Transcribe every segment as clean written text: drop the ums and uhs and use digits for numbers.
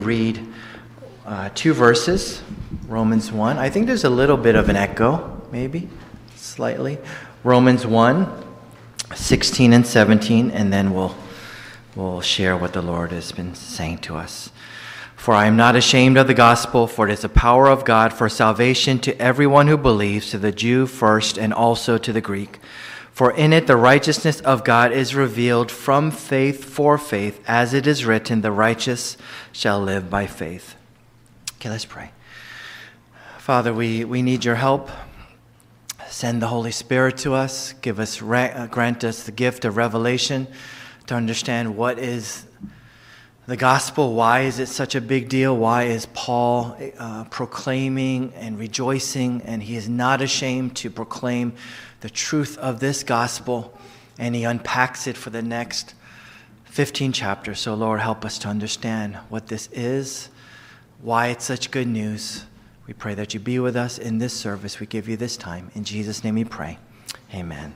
Read two verses, Romans 1. I think there's a little bit of an echo, maybe, slightly. Romans 1, 16 and 17, and then we'll share what the Lord has been saying to us. For I am not ashamed of the gospel, for it is the power of God for salvation to everyone who believes, to the Jew first and also to the Greek. For in it the righteousness of God is revealed from faith for faith, as it is written, the righteous shall live by faith. Okay, let's pray. Father, we need your help. Send the Holy Spirit to us. Grant us the gift of revelation to understand what is the gospel. Why is it such a big deal? Why is Paul proclaiming and rejoicing? And he is not ashamed to proclaim the truth of this gospel. And he unpacks it for the next 15 chapters. So Lord, help us to understand what this is, why it's such good news. We pray that you be with us in this service. We give you this time. In Jesus' name we pray. Amen.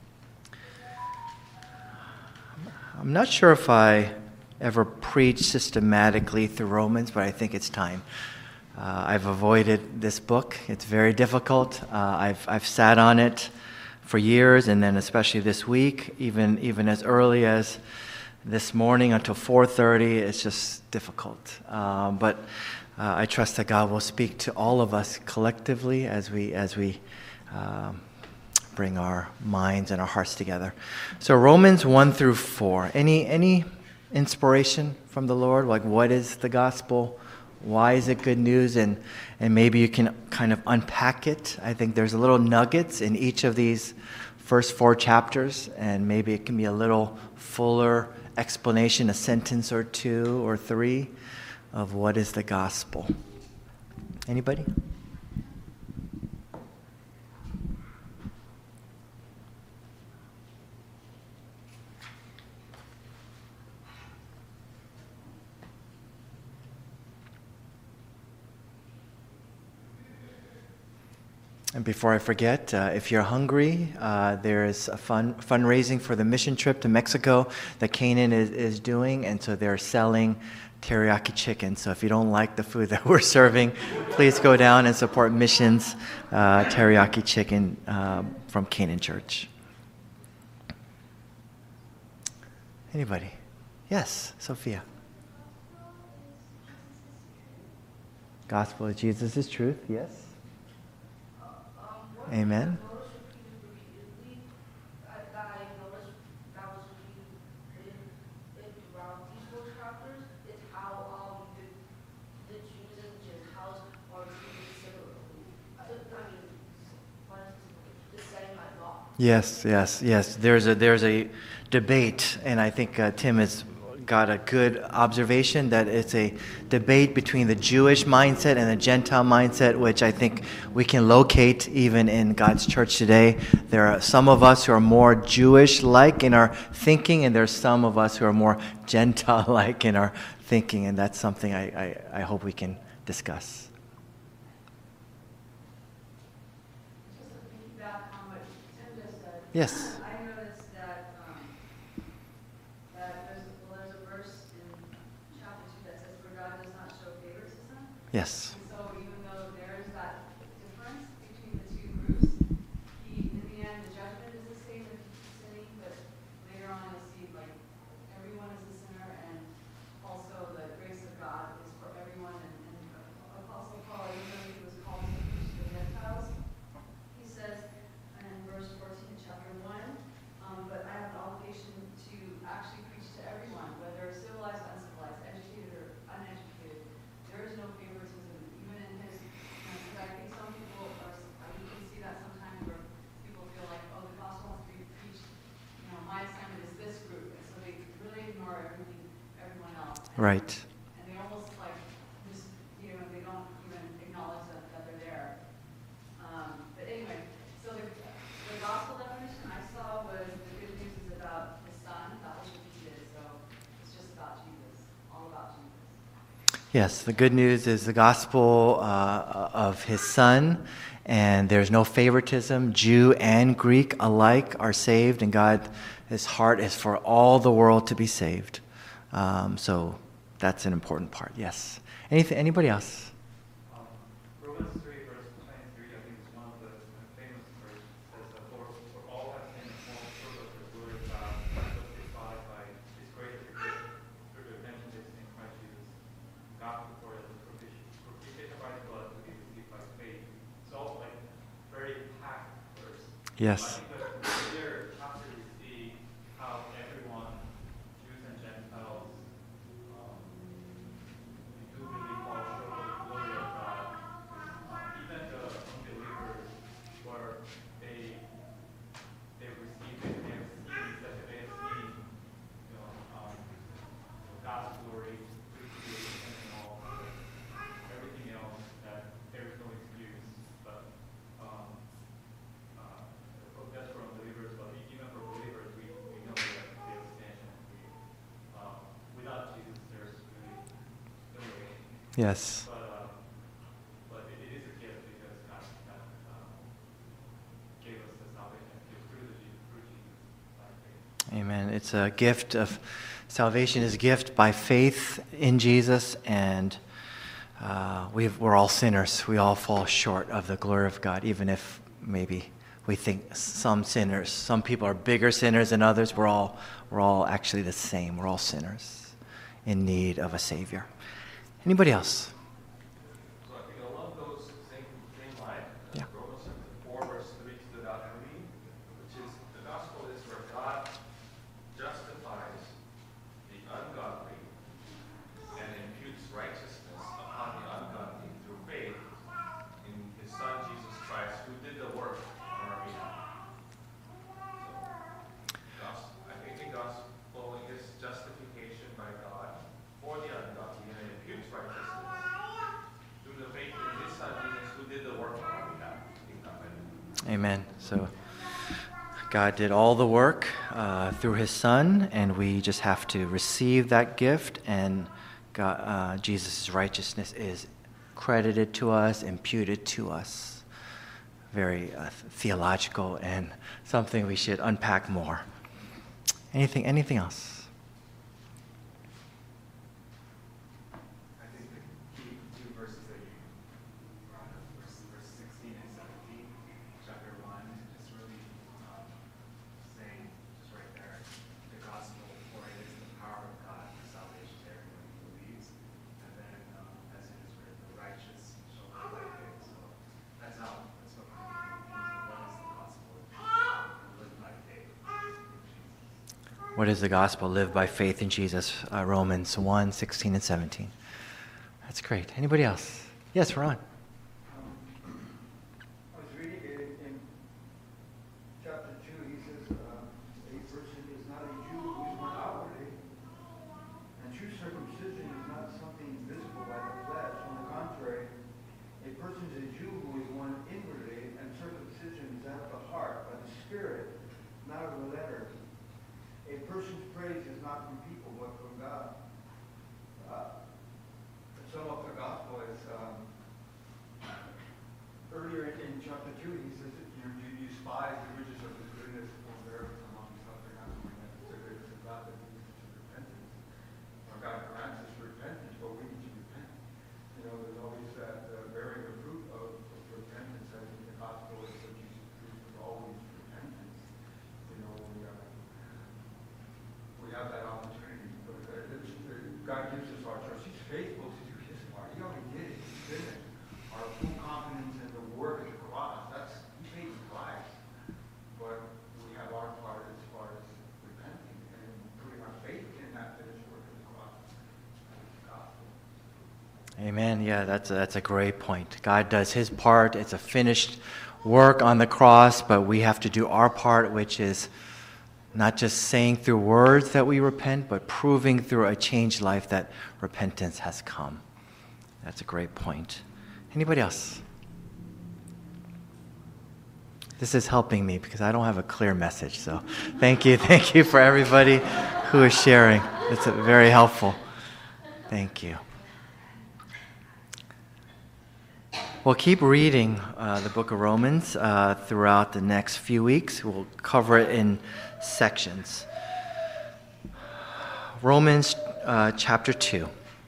I'm not sure if I ever preached systematically through Romans, but I think it's time. I've avoided this book. It's very difficult. I've sat on it for years, and then especially this week, even as early as this morning until 4:30, it's just difficult. But I trust that God will speak to all of us collectively as we bring our minds and our hearts together. So Romans 1 through 4. Any inspiration from the Lord? Like, what is the gospel? Why is it good news? And maybe you can kind of unpack it. I think there's a little nuggets in each of these first 4 chapters, and maybe it can be a little fuller explanation, a sentence or 2 or 3 of what is the gospel. Anybody? And before I forget, if you're hungry, there is a fundraising for the mission trip to Mexico that Canaan is doing, and so they're selling teriyaki chicken. So if you don't like the food that we're serving, please go down and support missions teriyaki chicken from Canaan Church. Anybody? Yes, Sophia. Gospel of Jesus is truth, yes. Amen. Yes. There's a debate, and I think Tim has got a good observation that it's a debate between the Jewish mindset and the Gentile mindset, which I think we can locate even in God's church today. There are some of us who are more Jewish-like in our thinking, and there's some of us who are more Gentile-like in our thinking, and that's something I hope we can discuss. Yes. I noticed that there's a verse in chapter 2 that says, "For God does not show favoritism." Yes. And so even though there is that difference between the two groups, in the end, the judgment is the same if sinning, but later on you see like everyone is a sinner, and also the grace of God is for everyone. And Apostle Paul, even though he was called to preach to the Gentiles, he says in verse 14 of chapter 1, but I have an obligation to actually preach to everyone, whether civilized, uncivilized, educated, or uneducated. There is no favoritism, even in his, because I think some people you can see that sometimes where people feel like, oh, the gospel has to be preached, my assignment is this group, and so they really ignore everyone else. Right. And they almost like, just, they don't even acknowledge that they're there. But anyway, so the gospel definition I saw was the good news is about the Son. That was repeated, so it's just about Jesus, all about Jesus. Yes, the good news is the gospel of his Son, and there's no favoritism. Jew and Greek alike are saved, and God's heart is for all the world to be saved. So that's an important part. Yes. Anybody else? Romans 3, verse 23, I think is one of the famous verses. It says, for all have sinned and fall short of the glory of God, justified by His grace through the redemption in Christ Jesus. God before as a propitiation by His blood to be received by faith. It's all like very packed verse. Yes. I think that here after we see how everyone, Jews and Gentiles, do really fall short of the glory of God. Even the unbelievers, where they receive it, they have seen that they have seen, God's glory, creation and all, everything else, that there is no excuse. But that's for unbelievers, but even for believers, we know that they have sin, and without Jesus, there's really no way. Yes. But it is a gift because God gave us the salvation through Jesus by faith. Amen. It's a gift of salvation is a gift by faith in Jesus, and we're all sinners. We all fall short of the glory of God, even if maybe we think some people are bigger sinners than others. We're all actually the same. We're all sinners in need of a Savior. Anybody else? So I think along those same line, Yeah. Romans 4, verse 3 stood out to me, which is the gospel is where God justifies the ungodly and imputes righteousness upon the ungodly through faith in His Son Jesus Christ, who did the work on our behalf. So, I think the gospel is justification by God for the ungodly and it imputes righteousness through the faith in His Son Jesus, who did the work on our behalf. Amen. So God did all the work through His Son, and we just have to receive that gift, and Jesus' righteousness is credited to us, imputed to us. Very theological and something we should unpack more. Anything else? I think the key two verses that you brought up, verse 16 and 17, chapter 1, just really saying, just right there, the gospel, for it is the power of God for salvation to everyone who believes. And then, as it is written, the righteous shall live by faith. So that's what I'm thinking. What is the gospel? Live by faith in Jesus. What is the gospel? Live by faith in Jesus. Romans 1, 16 and 17. That's great. Anybody else? Yes, Ron. I was reading in chapter 2, he says, a person is not a Jew who is one outwardly, and true circumcision is not something visible by the flesh. On the contrary, a person is a Jew who is one inwardly, and circumcision is out of the heart, by the Spirit, not of the letter. A person's praise is not from people, but from God. To sum up the gospel, it's earlier in chapter 2, he says that you despise the riches of His goodness and forbearance among suffering, not knowing that it's the goodness of God that leads to repentance. God grants us repentance, but we need to repent. There's always that bearing the fruit of repentance. I think the gospel is that Jesus Christ was always repentance. We have that opportunity. God gives us our trust. He's faithful to do His part. He already did it. He's finished. Our full confidence in the work of the cross. He paid the price. But we have our part as far as repenting and putting our faith in that finished work of the cross. That's the gospel. Amen. Yeah, that's a great point. God does His part. It's a finished work on the cross, but we have to do our part, which is not just saying through words that we repent, but proving through a changed life that repentance has come. That's a great point. Anybody else? This is helping me because I don't have a clear message. So thank you for everybody who is sharing. It's very helpful. Thank you. We'll keep reading the book of Romans throughout the next few weeks. We'll cover it in sections. Romans chapter 2.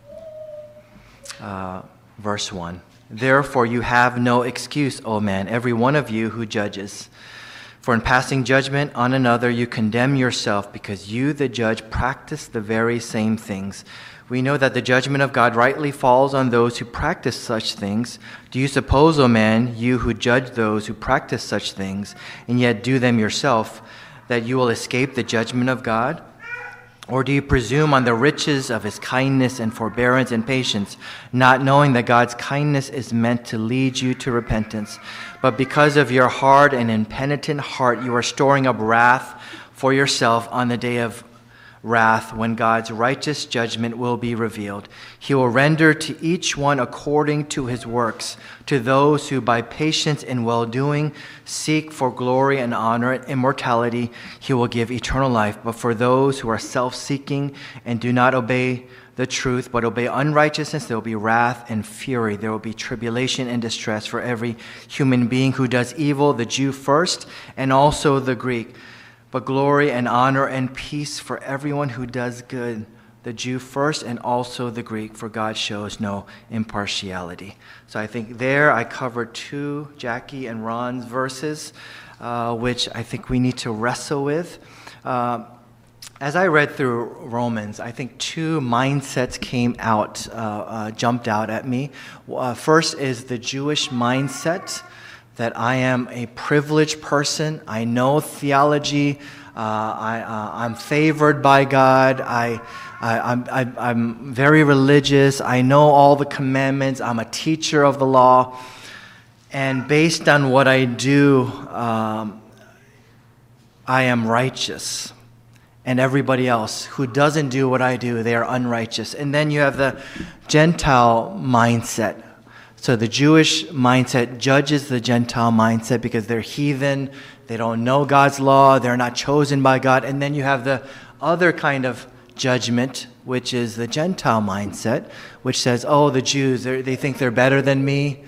verse 1. Therefore you have no excuse, O man, every one of you who judges. For in passing judgment on another, you condemn yourself, because you, the judge, practice the very same things. We know that the judgment of God rightly falls on those who practice such things. Do you suppose, O man, you who judge those who practice such things, and yet do them yourself, that you will escape the judgment of God? Or do you presume on the riches of his kindness and forbearance and patience, not knowing that God's kindness is meant to lead you to repentance? But because of your hard and impenitent heart, you are storing up wrath for yourself on the day of wrath, when God's righteous judgment will be revealed. He will render to each one according to his works. To those who by patience and well-doing seek for glory and honor and immortality, he will give eternal life. But for those who are self-seeking and do not obey the truth, but obey unrighteousness, there will be wrath and fury. There will be tribulation and distress for every human being who does evil, the Jew first, and also the Greek. But glory and honor and peace for everyone who does good, the Jew first and also the Greek, for God shows no impartiality. So I think there I covered 2 Jackie and Ron's verses, which I think we need to wrestle with. As I read through Romans, I think 2 mindsets jumped out at me. First is the Jewish mindset, that I am a privileged person. I know theology. I'm favored by God. I'm very religious. I know all the commandments. I'm a teacher of the law. And based on what I do, I am righteous. And everybody else who doesn't do what I do, they are unrighteous. And then you have the Gentile mindset. So the Jewish mindset judges the Gentile mindset because they're heathen, they don't know God's law, they're not chosen by God. And then you have the other kind of judgment, which is the Gentile mindset, which says, oh, the Jews, they think they're better than me.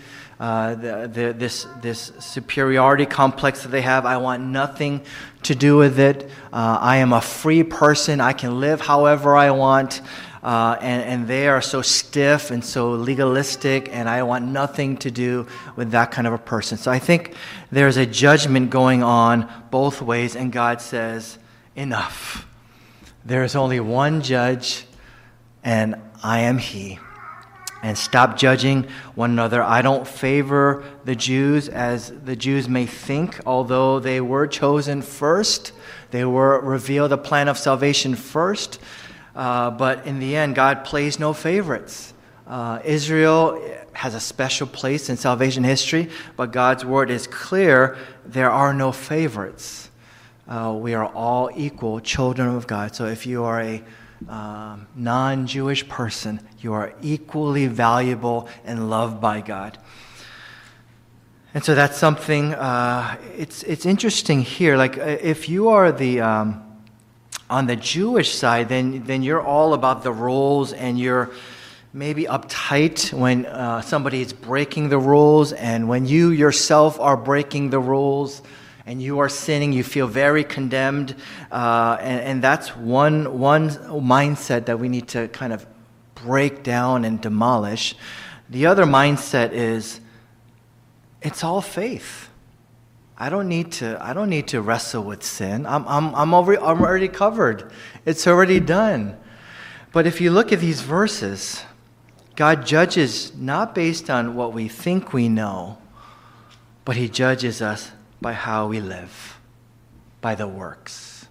This superiority complex that they have, I want nothing to do with it. I am a free person, I can live however I want. And they are so stiff and so legalistic, and I want nothing to do with that kind of a person. So I think there's a judgment going on both ways, and God says, enough. There is only one judge, and I am he. And stop judging one another. I don't favor the Jews as the Jews may think, although they were chosen first. They were revealed a plan of salvation first. But in the end, God plays no favorites. Israel has a special place in salvation history, but God's word is clear. There are no favorites. We are all equal children of God. So if you are a non-Jewish person, you are equally valuable and loved by God. And so that's something, it's interesting here. Like if you are on the Jewish side, then you're all about the rules, and you're maybe uptight when somebody is breaking the rules, and when you yourself are breaking the rules and you are sinning, you feel very condemned, and that's one mindset that we need to kind of break down and demolish. The other mindset is, it's all faith. I don't need to wrestle with sin. I'm already covered. It's already done. But if you look at these verses, God judges not based on what we think we know, but he judges us by how we live, by the works.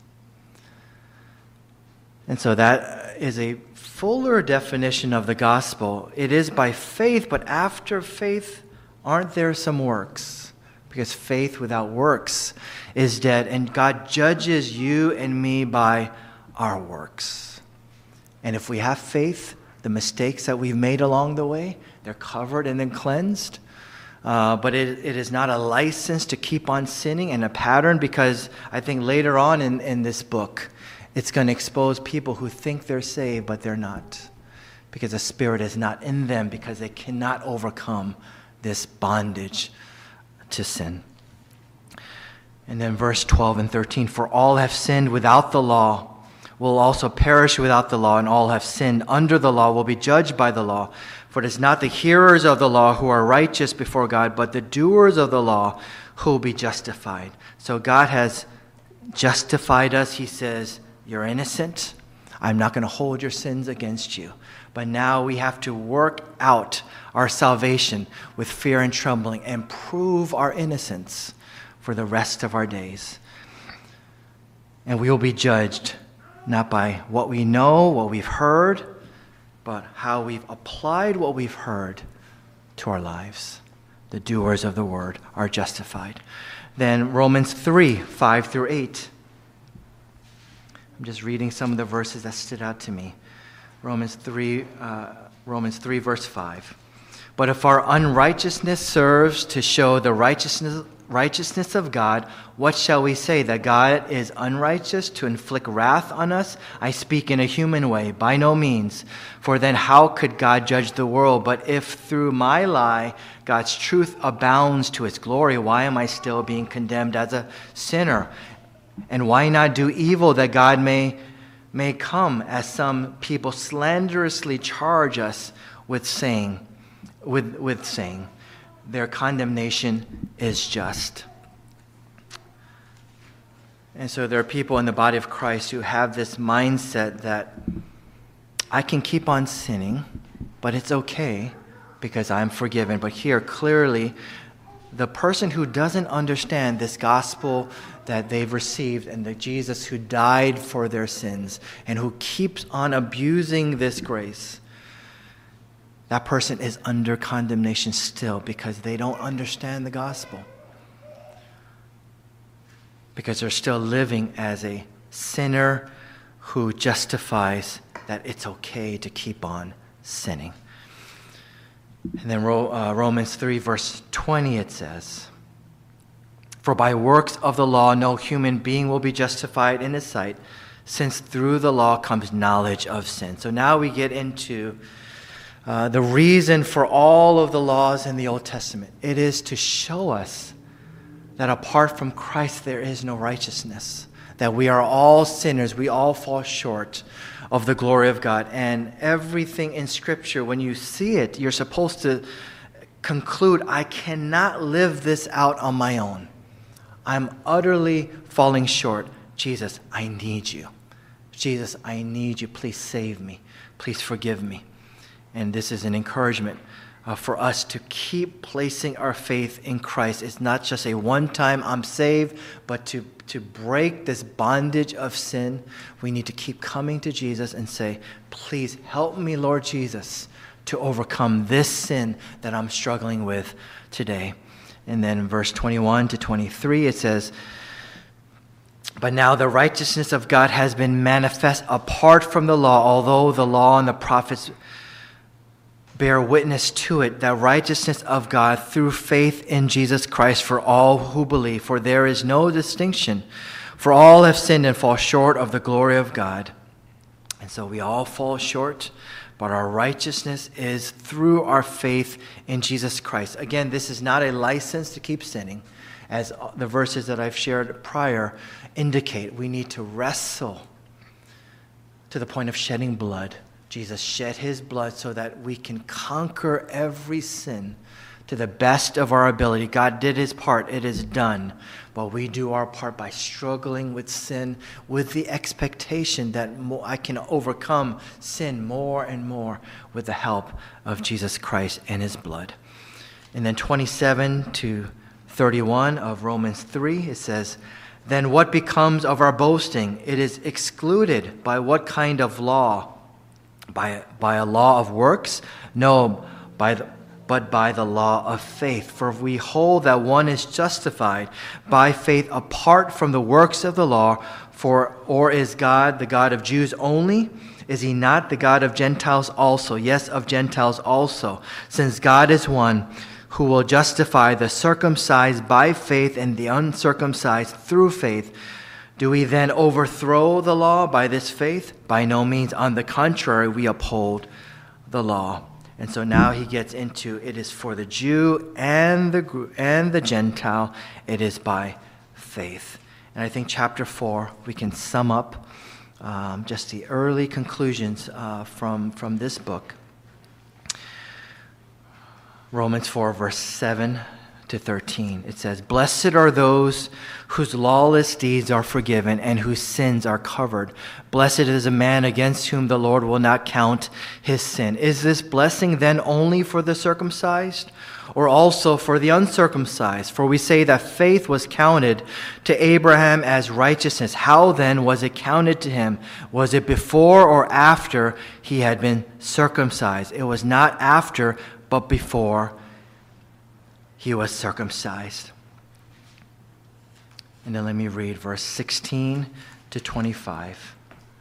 And so that is a fuller definition of the gospel. It is by faith, but after faith, aren't there some works? Because faith without works is dead. And God judges you and me by our works. And if we have faith, the mistakes that we've made along the way, they're covered and then cleansed. But it is not a license to keep on sinning and a pattern, because I think later on in this book, it's going to expose people who think they're saved, but they're not. Because the Spirit is not in them, because they cannot overcome this bondage to sin. And then verse 12 and 13, for all have sinned without the law, will also perish without the law, and all have sinned under the law will be judged by the law. For it is not the hearers of the law who are righteous before God, but the doers of the law who will be justified. So God has justified us. He says, you're innocent. I'm not going to hold your sins against you. But now we have to work out our salvation with fear and trembling and prove our innocence for the rest of our days. And we will be judged not by what we know, what we've heard, but how we've applied what we've heard to our lives. The doers of the word are justified. Then Romans 3, 5 through 8. I'm just reading some of the verses that stood out to me. Romans 3, verse 5. But if our unrighteousness serves to show the righteousness of God, what shall we say? That God is unrighteous to inflict wrath on us? I speak in a human way. By no means. For then how could God judge the world? But if through my lie God's truth abounds to its glory, why am I still being condemned as a sinner? And why not do evil that God may come, as some people slanderously charge us with saying, their condemnation is just. And so there are people in the body of Christ who have this mindset that I can keep on sinning, but it's okay because I'm forgiven. But here, clearly, the person who doesn't understand this gospel that they've received and the Jesus who died for their sins and who keeps on abusing this grace, that person is under condemnation still because they don't understand the gospel. Because they're still living as a sinner who justifies that it's okay to keep on sinning. And then Romans 3, verse 20, it says, For by works of the law no human being will be justified in his sight, since through the law comes knowledge of sin. So now we get into the reason for all of the laws in the Old Testament. It is to show us that apart from Christ there is no righteousness, that we are all sinners, we all fall short of the glory of God. And everything in Scripture, when you see it, you're supposed to conclude, I cannot live this out on my own. I'm utterly falling short. Jesus, I need you. Jesus, I need you. Please save me. Please forgive me. And this is an encouragement for us to keep placing our faith in Christ. It's not just a one-time I'm saved, but to break this bondage of sin, we need to keep coming to Jesus and say, please help me, Lord Jesus, to overcome this sin that I'm struggling with today. And then in verse 21 to 23, it says, But now the righteousness of God has been manifest apart from the law, although the law and the prophets bear witness to it, that righteousness of God through faith in Jesus Christ for all who believe. For there is no distinction, for all have sinned and fall short of the glory of God. And so we all fall short, but our righteousness is through our faith in Jesus Christ. Again, this is not a license to keep sinning. As the verses that I've shared prior indicate, we need to wrestle to the point of shedding blood. Jesus shed his blood so that we can conquer every sin to the best of our ability. God did his part. It is done. But we do our part by struggling with sin with the expectation that I can overcome sin more and more with the help of Jesus Christ and his blood. And then 27 to 31 of Romans 3, it says, Then what becomes of our boasting? It is excluded. By what kind of law? By a law of works? No, but by the law of faith. For we hold that one is justified by faith apart from the works of the law. Or is God the God of Jews only? Is he not the God of Gentiles also? Yes, of Gentiles also. Since God is one who will justify the circumcised by faith and the uncircumcised through faith. Do we then overthrow the law by this faith? By no means. On the contrary, we uphold the law. And so now he gets into it is for the Jew and the Gentile. It is by faith. And I think chapter 4, we can sum up just the early conclusions from this book. Romans 4, verse 7 to 13. It says, "Blessed are those whose lawless deeds are forgiven and whose sins are covered. Blessed is a man against whom the Lord will not count his sin." Is this blessing then only for the circumcised, or also for the uncircumcised? For we say that faith was counted to Abraham as righteousness. How then was it counted to him? Was it before or after he had been circumcised? It was not after, but before he was circumcised. And then let me read verse 16 to 25.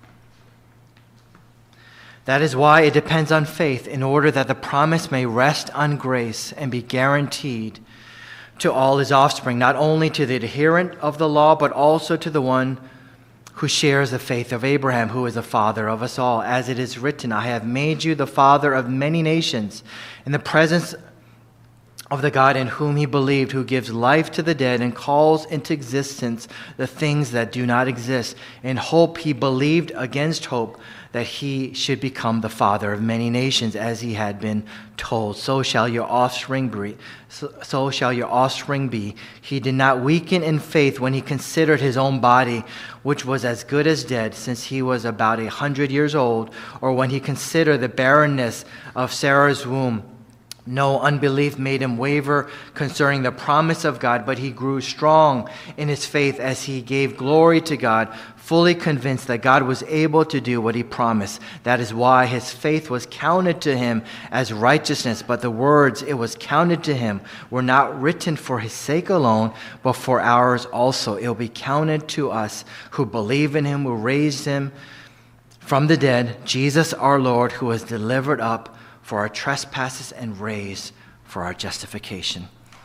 "That is why it depends on faith, in order that the promise may rest on grace and be guaranteed to all his offspring, not only to the adherent of the law, but also to the one who shares the faith of Abraham, who is the father of us all. As it is written, I have made you the father of many nations, in the presence of the God in whom he believed, who gives life to the dead and calls into existence the things that do not exist. In hope he believed against hope, that he should become the father of many nations, as he had been told, so shall your offspring be. So shall your offspring be. He did not weaken in faith when he considered his own body, which was as good as dead, since he was about 100 years old, or when he considered the barrenness of Sarah's womb. No unbelief made him waver concerning the promise of God, but he grew strong in his faith as he gave glory to God, fully convinced that God was able to do what he promised. That is why his faith was counted to him as righteousness. But the words "it was counted to him" were not written for his sake alone, but for ours also. It will be counted to us who believe in him, who raised him from the dead, Jesus our Lord, who was delivered up for our trespasses and raised for our justification.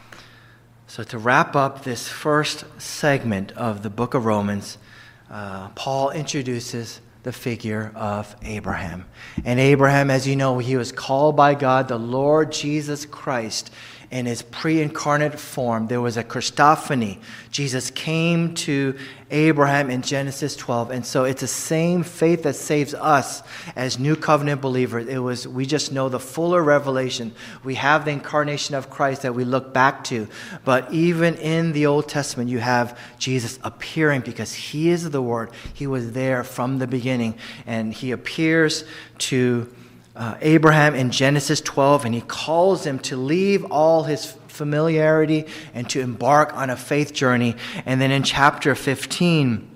So to wrap up this first segment of the book of Romans, Paul introduces the figure of Abraham. And Abraham, as you know, he was called by God, the Lord Jesus Christ, in his pre-incarnate form. There was a Christophany. Jesus came to Abraham in Genesis 12. And so it's the same faith that saves us as new covenant believers. We just know the fuller revelation. We have the incarnation of Christ that we look back to. But even in the Old Testament, you have Jesus appearing because he is the Word. He was there from the beginning. And he appears to Abraham in Genesis 12, and he calls him to leave all his familiarity and to embark on a faith journey. And then in chapter 15,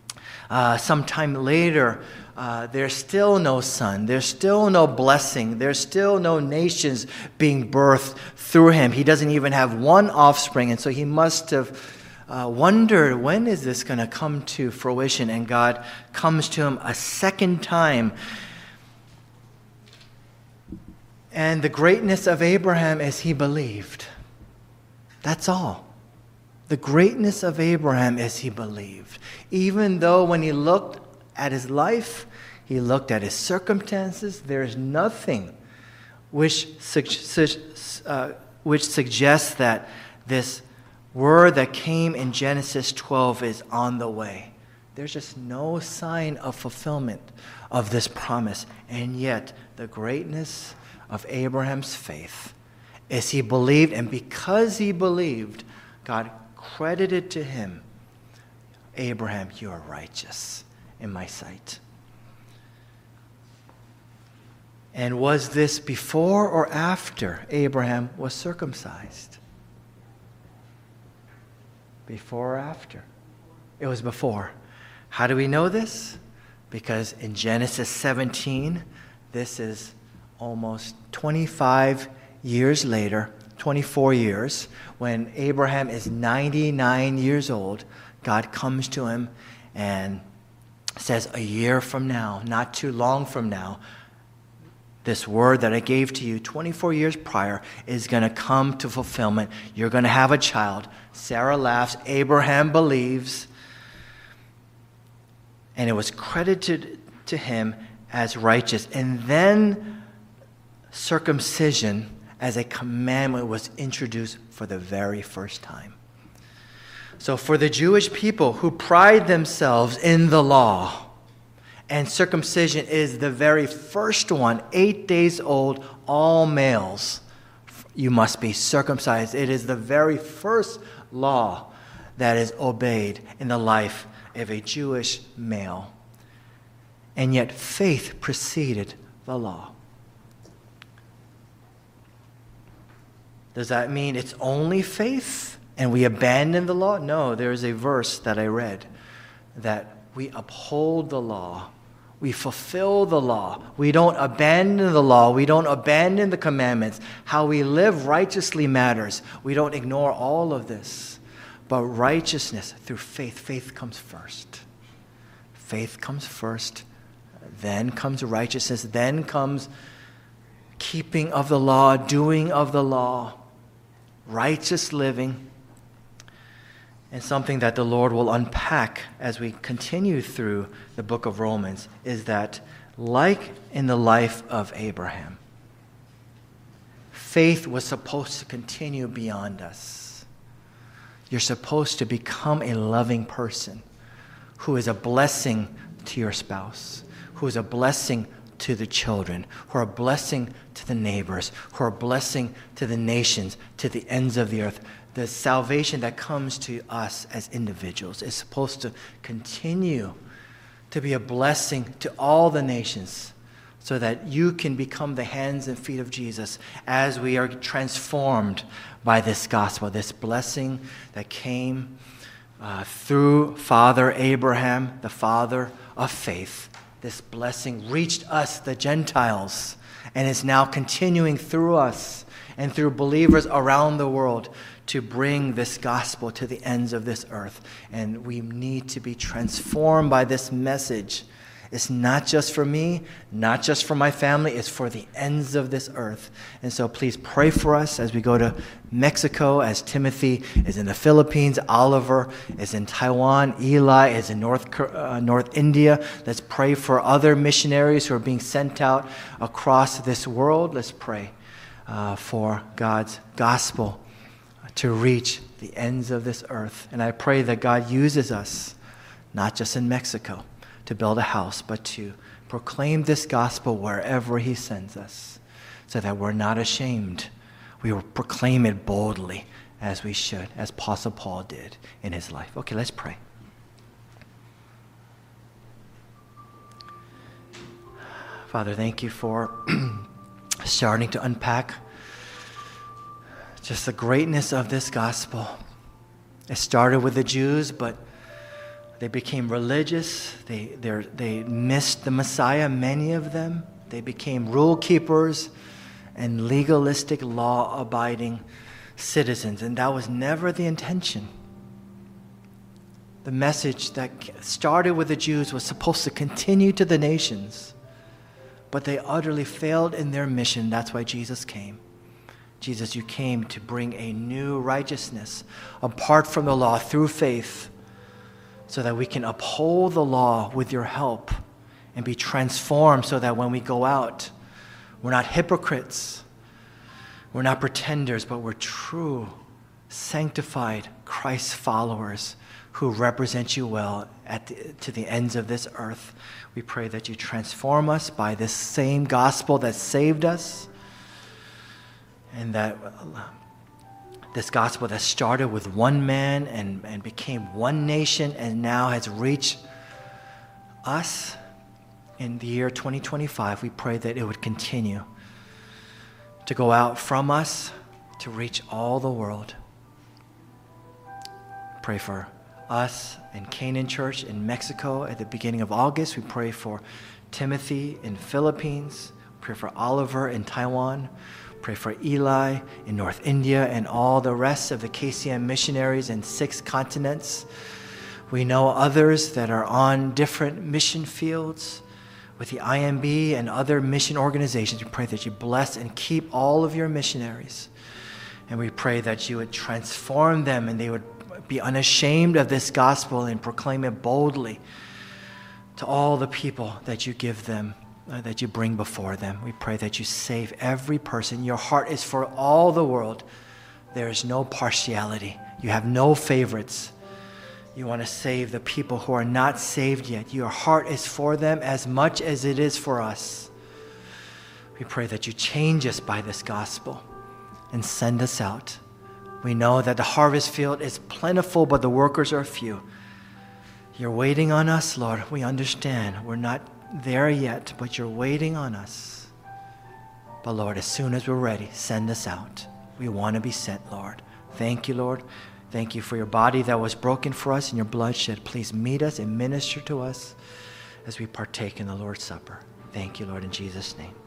sometime later, there's still no son, there's still no blessing, there's still no nations being birthed through him. He doesn't even have one offspring, and so he must have wondered, when is this going to come to fruition? And God comes to him a second time. And the greatness of Abraham is he believed. That's all. The greatness of Abraham is he believed. Even though when he looked at his life, he looked at his circumstances, there is nothing which suggests that this word that came in Genesis 12 is on the way. There's just no sign of fulfillment of this promise. And yet, the greatness of Abraham's faith is he believed, and because he believed, God credited to him, Abraham, you are righteous in my sight. And was this before or after Abraham was circumcised? Before or after? It was before. How do we know this? Because in Genesis 17, this is almost 25 years later, 24 years, when Abraham is 99 years old, God comes to him and says, a year from now, not too long from now, this word that I gave to you 24 years prior is going to come to fulfillment. You're going to have a child. Sarah laughs. Abraham believes. And it was credited to him as righteous. And then circumcision as a commandment was introduced for the very first time. So for the Jewish people who pride themselves in the law, and circumcision is the very first one, 8 days old, all males, you must be circumcised. It is the very first law that is obeyed in the life of a Jewish male. And yet faith preceded the law. Does that mean it's only faith and we abandon the law? No, there is a verse that I read that we uphold the law. We fulfill the law. We don't abandon the law. We don't abandon the commandments. How we live righteously matters. We don't ignore all of this. But righteousness through faith, faith comes first. Faith comes first. Then comes righteousness. Then comes keeping of the law, doing of the law, righteous living. And something that the Lord will unpack as we continue through the book of Romans is that, like in the life of Abraham, faith was supposed to continue beyond us. You're supposed to become a loving person who is a blessing to your spouse, who is a blessing to the children, who are a blessing to the neighbors, who are a blessing to the nations, to the ends of the earth. The salvation that comes to us as individuals is supposed to continue to be a blessing to all the nations so that you can become the hands and feet of Jesus as we are transformed by this gospel, this blessing that came through Father Abraham, the father of faith. This blessing reached us, the Gentiles, and is now continuing through us and through believers around the world to bring this gospel to the ends of this earth. And we need to be transformed by this message. It's not just for me, not just for my family, it's for the ends of this earth. And so please pray for us as we go to Mexico, as Timothy is in the Philippines, Oliver is in Taiwan, Eli is in North India. Let's pray for other missionaries who are being sent out across this world. Let's pray for God's gospel to reach the ends of this earth. And I pray that God uses us, not just in Mexico, to build a house, but to proclaim this gospel wherever he sends us, so that we're not ashamed. We will proclaim it boldly as we should, as Apostle Paul did in his life. Okay, let's pray. Father, thank you for starting to unpack just the greatness of this gospel. It started with the Jews, but they became religious. They missed the Messiah, many of them. They became rule keepers and legalistic, law-abiding citizens, and that was never the intention. The message that started with the Jews was supposed to continue to the nations, but they utterly failed in their mission. That's why Jesus came. Jesus, you came to bring a new righteousness apart from the law through faith, so that we can uphold the law with your help and be transformed so that when we go out, we're not hypocrites, we're not pretenders, but we're true, sanctified Christ followers who represent you well to the ends of this earth. We pray that you transform us by this same gospel that saved us, and that this gospel that started with one man and became one nation and now has reached us in the year 2025, we pray that it would continue to go out from us to reach all the world. Pray for us in Canaan Church in Mexico at the beginning of August. We pray for Timothy in Philippines. Pray for Oliver in Taiwan. Pray for Eli in North India and all the rest of the KCM missionaries in 6 continents. We know others that are on different mission fields with the IMB and other mission organizations. We pray that you bless and keep all of your missionaries. And we pray that you would transform them and they would be unashamed of this gospel and proclaim it boldly to all the people that you give them, that you bring before them. We pray that you save every person. Your heart is for all the world. There is no partiality. You have no favorites. You want to save the people who are not saved yet. Your heart is for them as much as it is for us. We pray that you change us by this gospel and send us out. We know that the harvest field is plentiful, but the workers are few. You're waiting on us, Lord. We understand. We're not there yet, but you're waiting on us. But Lord, as soon as we're ready, send us out. We want to be sent, Lord. Thank you, Lord. Thank you for your body that was broken for us and your blood shed. Please meet us and minister to us as we partake in the Lord's Supper. Thank you, Lord, in Jesus' name.